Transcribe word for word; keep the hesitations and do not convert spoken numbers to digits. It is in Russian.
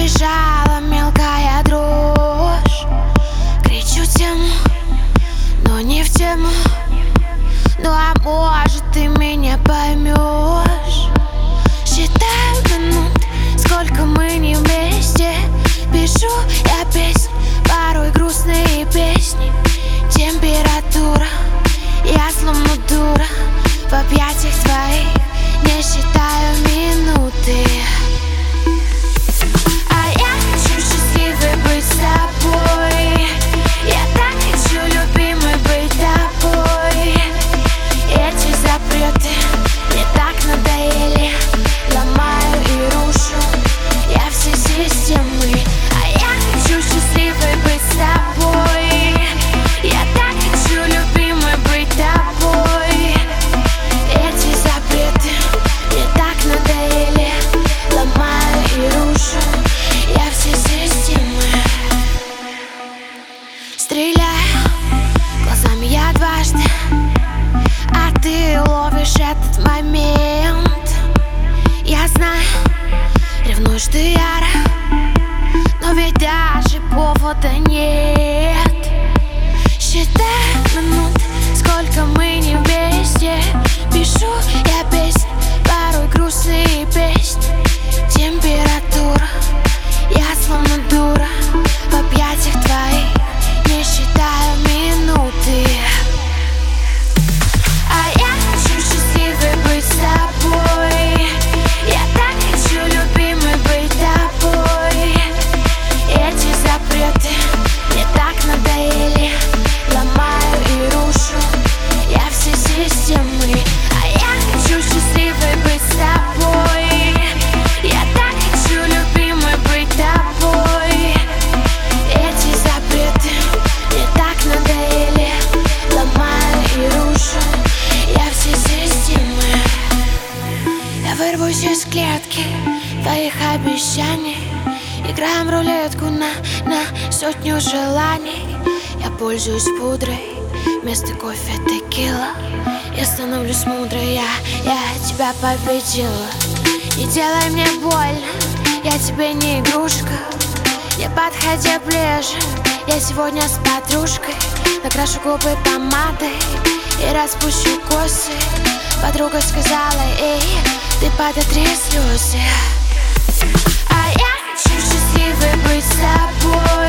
пробежала мелкая дрожь. Кричу тему, но не в тему. Ну а может ты меня поймешь. Считаю минут, сколько мы не вместе. Пишу я песни, порой грустные песни. Температура, я словно дура в объятиях твоих, не считаю минуты. А я хочу счастливой быть с тобой. Я так хочу, любимый, быть тобой. Эти запреты мне так надоели. Ломаю и рушу я все системы. А я хочу счастливой быть с тобой. Я так хочу, любимый, быть тобой. Эти запреты мне так надоели. Ломаю и рушу я все системы. Стреляю глазами я дважды, а ты ловишь этот момент. Я знаю, ревнуешь ты яро, но ведь даже повода нет. Считай минут, сколько мы не вместе. Пишу я песни, порой грустные песни. Температура, я словно дура в объятиях твоих, не считаю минуты. А я хочу счастливой быть с тобой. Я так хочу, любимый, быть тобой. Эти запреты мне так надоели. Ломаю и рушу я все системы. А я хочу счастливой быть с тобой. Я так хочу, любимый, быть тобой. Эти запреты мне так надоели. Ломаю и рушу я все системы. Я вырвусь из клетки твоих обещаний. Играем рулетку на, на сотню желаний. Я пользуюсь пудрой, вместо кофе текила. Я становлюсь мудрой, я, я тебя победила. Не делай мне больно, я тебе не игрушка. Не подходи ближе, я сегодня с подружкой. Накрашу губы помадой и распущу косы. Подруга сказала, эй, ты подотри слезы. А я хочу счастливой быть с тобой.